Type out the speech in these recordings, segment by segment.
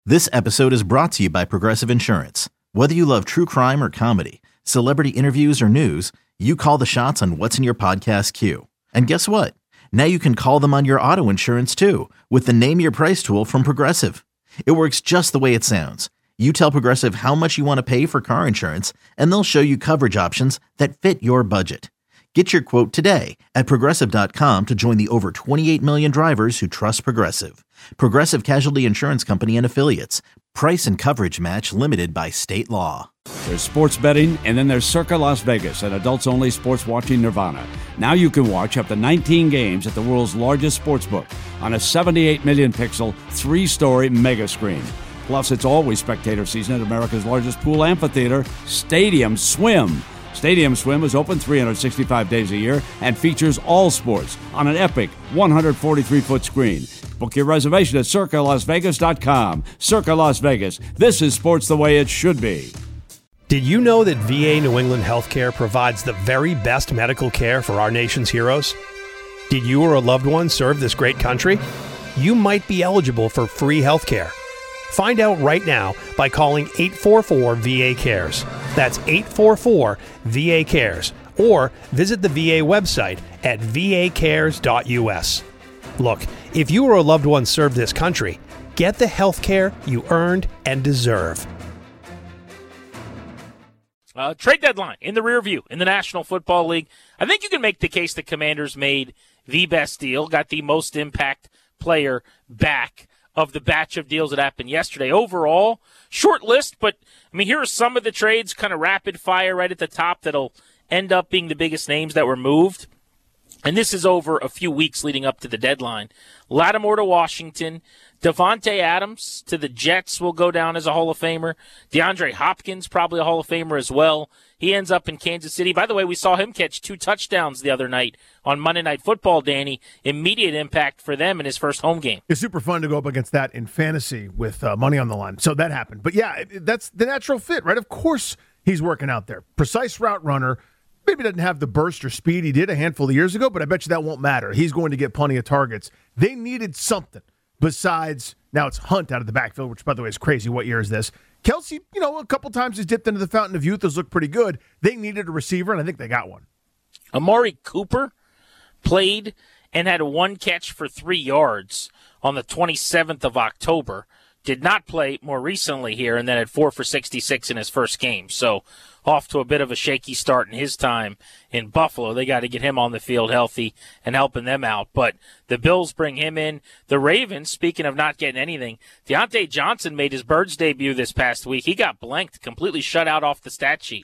This episode is brought to you by Progressive Insurance. Whether you love true crime or comedy, celebrity interviews or news, you call the shots on what's in your podcast queue. And guess what? Now you can call them on your auto insurance too with the Name Your Price tool from Progressive. It works just the way it sounds. You tell Progressive how much you want to pay for car insurance, and they'll show you coverage options that fit your budget. Get your quote today at Progressive.com to join the over 28 million drivers who trust Progressive. Progressive Casualty Insurance Company and Affiliates. Price and coverage match limited by state law. There's sports betting, and then there's Circa Las Vegas, an adults-only sports watching nirvana. Now you can watch up to 19 games at the world's largest sportsbook on a 78 million pixel, 3-story mega screen. Plus, it's always spectator season at America's largest pool amphitheater, Stadium Swim. Stadium Swim is open 365 days a year and features all sports on an epic 143-foot screen. Book your reservation at CircaLasVegas.com. Circa Las Vegas. This is sports the way it should be. Did you know that VA New England Healthcare provides the very best medical care for our nation's heroes? Did you or a loved one serve this great country? You might be eligible for free healthcare. Find out right now by calling 844-VA-CARES. That's 844-VA-CARES. Or visit the VA website at vacares.us. Look, if you or a loved one served this country, get the health care you earned and deserve. Trade deadline in the rear view in the National Football League. I think you can make the case the Commanders made the best deal, got the most impact player back of the batch of deals that happened yesterday. Overall, short list, but I mean, here are some of the trades, kind of rapid fire right at the top that'll end up being the biggest names that were moved. And this is over a few weeks leading up to the deadline. Lattimore to Washington. Devontae Adams to the Jets will go down as a Hall of Famer. DeAndre Hopkins, probably a Hall of Famer as well. He ends up in Kansas City. By the way, we saw him catch 2 touchdowns the other night on Monday Night Football, Danny. Immediate impact for them in his first home game. It's super fun to go up against that in fantasy with money on the line. So that happened. But, yeah, that's the natural fit, right? Of course he's working out there. Precise route runner. Maybe doesn't have the burst or speed he did a handful of years ago, but I bet you that won't matter. He's going to get plenty of targets. They needed something besides, now it's Hunt out of the backfield, which, by the way, is crazy. What year is this? Kelsey, a couple times has dipped into the fountain of youth. Has looked pretty good. They needed a receiver, and I think they got one. Amari Cooper played and had 1 catch for 3 yards on the 27th of October. Did not play more recently here, and then had 4 for 66 in his first game. So off to a bit of a shaky start in his time in Buffalo. They got to get him on the field healthy and helping them out. But the Bills bring him in. The Ravens, speaking of not getting anything, Deontay Johnson made his Birds debut this past week. He got blanked, completely shut out off the stat sheet.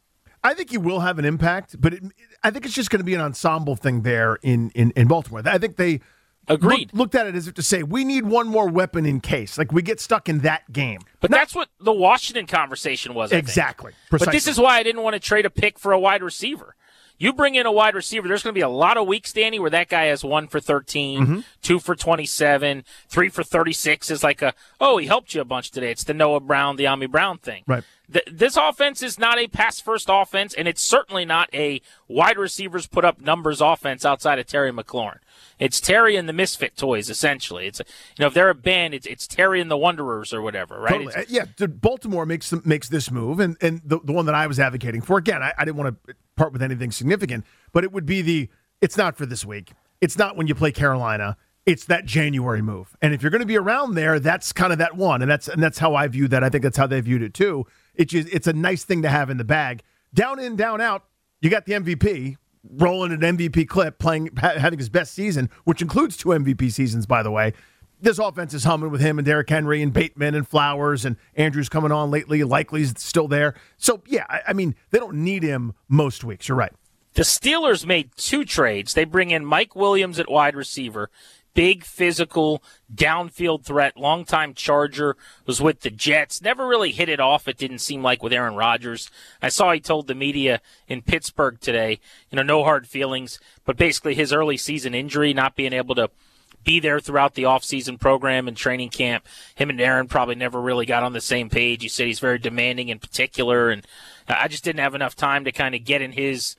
I think he will have an impact, but I think it's just going to be an ensemble thing there in Baltimore. I think they looked at it as if to say, we need one more weapon in case. Like, we get stuck in that game. But that's what the Washington conversation was, I exactly. think. Precisely. But this is why I didn't want to trade a pick for a wide receiver. You bring in a wide receiver, there's going to be a lot of weeks, Danny, where that guy has 1 for 13, 2 for 27, 3 for 36 is like he helped you a bunch today. It's the Noah Brown, the Ami Brown thing. Right. This offense is not a pass-first offense, and it's certainly not a wide receivers put up numbers offense outside of Terry McLaurin. It's Terry and the Misfit Toys, essentially. It's if they're a band, it's Terry and the Wanderers or whatever, right? Totally. Baltimore makes this move, and the one that I was advocating for, again, I didn't want to part with anything significant, but it would be it's not for this week. It's not when you play Carolina. It's that January move. And if you're going to be around there, that's kind of that one, and that's how I view that. I think that's how they viewed it too. It's a nice thing to have in the bag. Down in, down out, you got the MVP rolling an MVP clip, having his best season, which includes 2 MVP seasons, by the way. This offense is humming with him and Derrick Henry and Bateman and Flowers, and Andrews coming on lately. Likely's still there. So, yeah, I mean, they don't need him most weeks. You're right. The Steelers made 2 trades. They bring in Mike Williams at wide receiver. Big, physical, downfield threat, longtime Charger, was with the Jets. Never really hit it off, it didn't seem like, with Aaron Rodgers. I saw he told the media in Pittsburgh today, no hard feelings, but basically his early season injury, not being able to be there throughout the offseason program and training camp. Him and Aaron probably never really got on the same page. He said he's very demanding in particular, and I just didn't have enough time to kind of get in his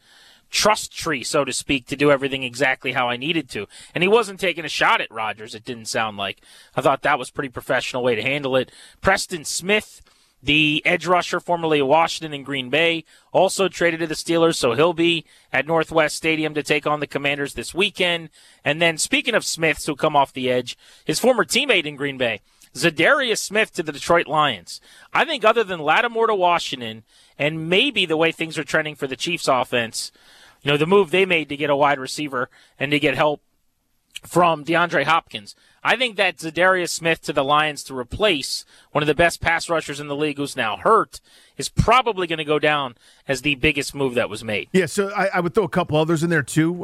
trust tree, so to speak, to do everything exactly how I needed to. And he wasn't taking a shot at Rodgers, it didn't sound like. I thought that was a pretty professional way to handle it. Preston Smith, the edge rusher formerly of Washington and Green Bay, also traded to the Steelers, so he'll be at Northwest Stadium to take on the Commanders this weekend. And then speaking of Smiths who come off the edge, his former teammate in Green Bay, Zadarius Smith to the Detroit Lions. I think other than Lattimore to Washington and maybe the way things are trending for the Chiefs offense, the move they made to get a wide receiver and to get help from DeAndre Hopkins, I think that Zadarius Smith to the Lions to replace one of the best pass rushers in the league who's now hurt is probably going to go down as the biggest move that was made. Yeah, so I would throw a couple others in there too.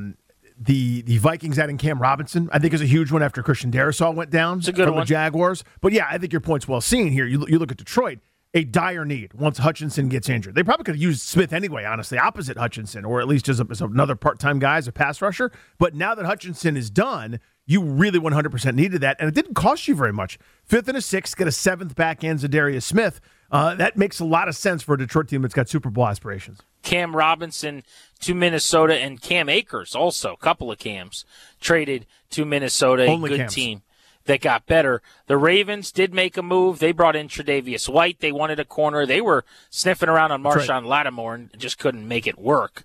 The Vikings adding Cam Robinson, I think, is a huge one after Christian Darrisaw went down it's a good from one. The Jaguars. But yeah, I think your point's well seen here. You look at Detroit, a dire need once Hutchinson gets injured. They probably could have used Smith anyway, honestly, opposite Hutchinson, or at least as another part-time guy, as a pass rusher. But now that Hutchinson is done, you really 100% needed that, and it didn't cost you very much. 5th and a 6th, get a 7th back end, Zadarius Smith. That makes a lot of sense for a Detroit team that's got Super Bowl aspirations. Cam Robinson to Minnesota, and Cam Akers also, a couple of Cams, traded to Minnesota, Only a good Cams. team that got better. The Ravens did make a move. They brought in Tre'Davious White. They wanted a corner. They were sniffing around on Marshawn Lattimore and just couldn't make it work.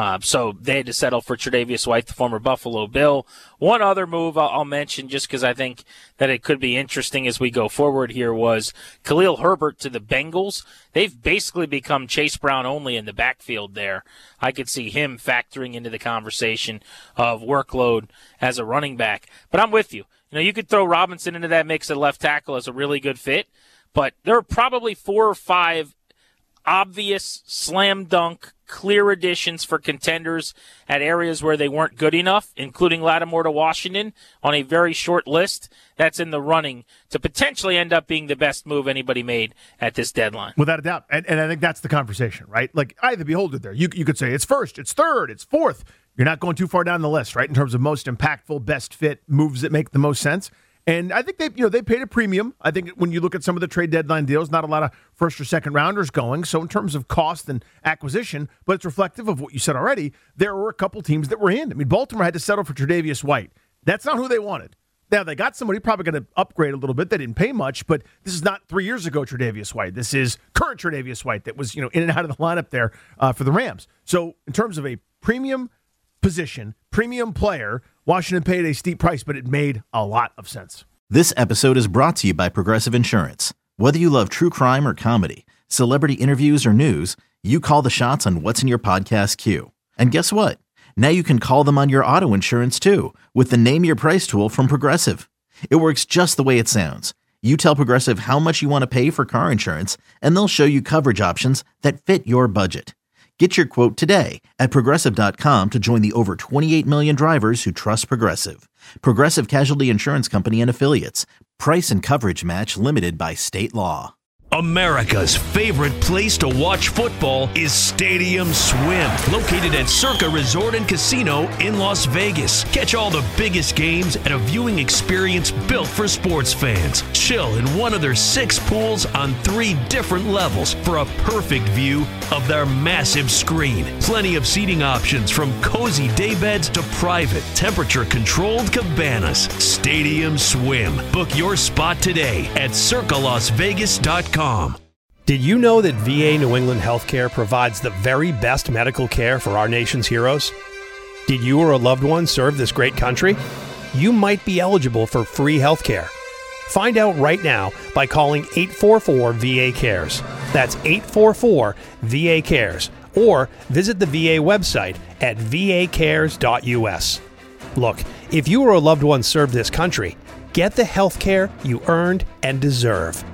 So they had to settle for Tre'Davious White, the former Buffalo Bill. One other move I'll mention, just because I think that it could be interesting as we go forward here, was Khalil Herbert to the Bengals. They've basically become Chase Brown only in the backfield there. I could see him factoring into the conversation of workload as a running back. But I'm with you. You could throw Robinson into that mix at left tackle as a really good fit, but there are probably 4 or 5 obvious, slam dunk, clear additions for contenders at areas where they weren't good enough, including Lattimore to Washington on a very short list that's in the running to potentially end up being the best move anybody made at this deadline. Without a doubt. And I think that's the conversation, right? Like, eye of the beholder there. You could say it's first, it's third, it's fourth. You're not going too far down the list, right, in terms of most impactful, best fit moves that make the most sense. And I think they paid a premium. I think when you look at some of the trade deadline deals, not a lot of first or second rounders going. So in terms of cost and acquisition, but it's reflective of what you said already. There were a couple teams that were in. I mean, Baltimore had to settle for Tre'Davious White. That's not who they wanted. Now, they got somebody probably going to upgrade a little bit. They didn't pay much, but this is not 3 years ago Tre'Davious White. This is current Tre'Davious White that was in and out of the lineup there for the Rams. So in terms of a premium position, premium player, Washington paid a steep price, but it made a lot of sense. This episode is brought to you by Progressive Insurance. Whether you love true crime or comedy, celebrity interviews or news, you call the shots on what's in your podcast queue. And guess what? Now you can call them on your auto insurance too with the Name Your Price tool from Progressive. It works just the way it sounds. You tell Progressive how much you want to pay for car insurance, and they'll show you coverage options that fit your budget. Get your quote today at Progressive.com to join the over 28 million drivers who trust Progressive. Progressive Casualty Insurance Company and Affiliates. Price and coverage match limited by state law. America's favorite place to watch football is Stadium Swim, located at Circa Resort and Casino in Las Vegas. Catch all the biggest games at a viewing experience built for sports fans. Chill in one of their 6 pools on 3 different levels for a perfect view of their massive screen. Plenty of seating options from cozy daybeds to private, temperature-controlled cabanas. Stadium Swim. Book your spot today at circalasvegas.com. Did you know that VA New England Healthcare provides the very best medical care for our nation's heroes? Did you or a loved one serve this great country? You might be eligible for free healthcare. Find out right now by calling 844-VA-CARES. That's 844-VA-CARES. Or visit the VA website at vacares.us. Look, if you or a loved one served this country, get the healthcare you earned and deserve.